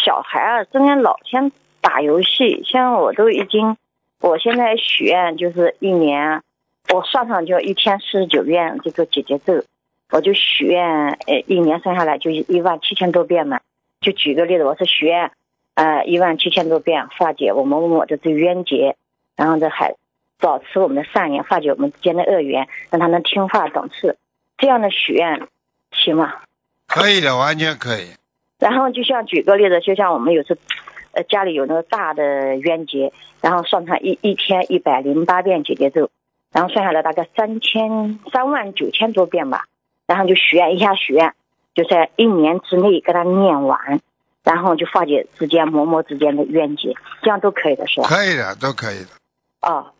小孩啊，整天老天打游戏，像我都已经，我现在许愿就是一年，我算上就一天49遍这个姐姐咒，我就许愿，一年算下来就17000多遍嘛。就举个例子，我是许愿，17000多遍化解我们某某的这冤结，然后这还保持我们的善缘，化解我们之间的恶缘，让他能听话懂事，这样的许愿行吗？ 可以的，完全可以。 然后就像举个例子，就像我们有时家里有那个大的冤结，然后算上一天108遍姐姐咒，然后算下来大概39000多遍吧，然后就许愿一下许愿，就在1年之内给他念完，然后就化解之间某某之间的冤结，这样都可以的是吧？ 可以的，都可以的。 哦，